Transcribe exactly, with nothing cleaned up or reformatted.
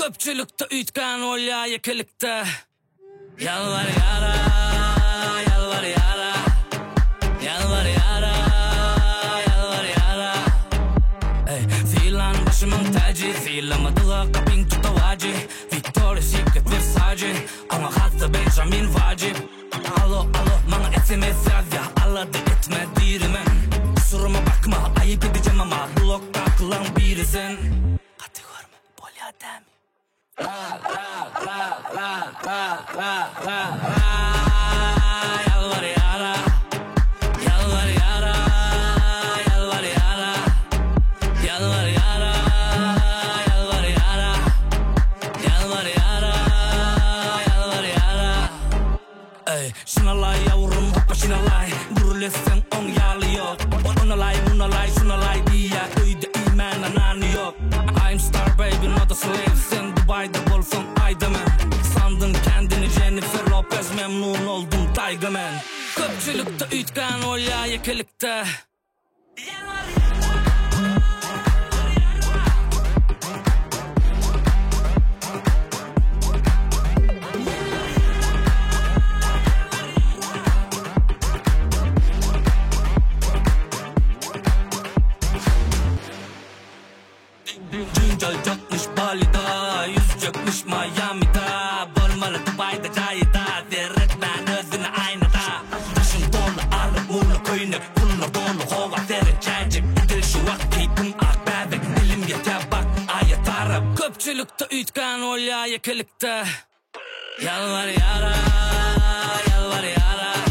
Köpçülükte ütken olya yekilikte. Yalvar yara, yalvar yara, yalvar yara, yalvar yara. Ey, filan başımın tacı, filamadığı kapın tutavacı. Victoria's Secret Versace, ama hatta Benjamin vacip. Alo alo, bana etmez ya, aladı etme dirimen. Kusuruma bakma, ayıp edeceğim ama blokta kılan birisin. Katı görme, bolya demi. La la la la la la la la. Yalvar yara, yalvar yara, yalvar yara, yalvar yara, yalvar yara, yalvar yara, yalvar yara. Ey, şunalay yavrum, hoppa şunalay. Durulesen on yalı yok. Onalay, bunalay, şunalay diye öyde imen ananı yok. I'm star baby, not a slave. Sen Dubai'de bolsun aydamen. Sandın kendini Jennifer Lopez, memnun oldum Tiger Man. Köpçülükte ütken olya yekilikte. Cincal çakmış Bali'da, yüz çakmış Miami'da. Bolmalı Dubai'de cayda, seyretmen özünü aynada. Taşın dolu alıp muğla köyünü, bunlar dolu hova derececik. Bir şu vakti tüm ak bebek, dilim yeter bak ayet Arap. Köpçülükte ütken olya yekilikte. Yalvar yara, yalvar yara,